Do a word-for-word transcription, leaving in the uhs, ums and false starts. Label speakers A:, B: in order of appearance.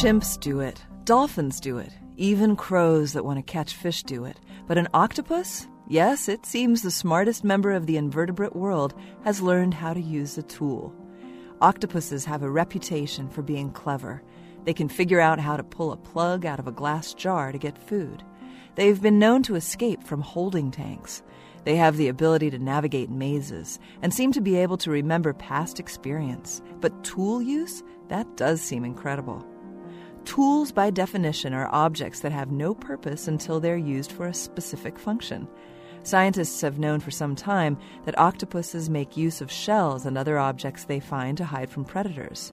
A: Chimps do it. Dolphins do it. Even crows that want to catch fish do it. But an octopus? Yes, it seems the smartest member of the invertebrate world has learned how to use a tool. Octopuses have a reputation for being clever. They can figure out how to pull a plug out of a glass jar to get food. They've been known to escape from holding tanks. They have the ability to navigate mazes and seem to be able to remember past experience. But tool use? That does seem incredible. Tools, by definition, are objects that have no purpose until they're used for a specific function. Scientists have known for some time that octopuses make use of shells and other objects they find to hide from predators.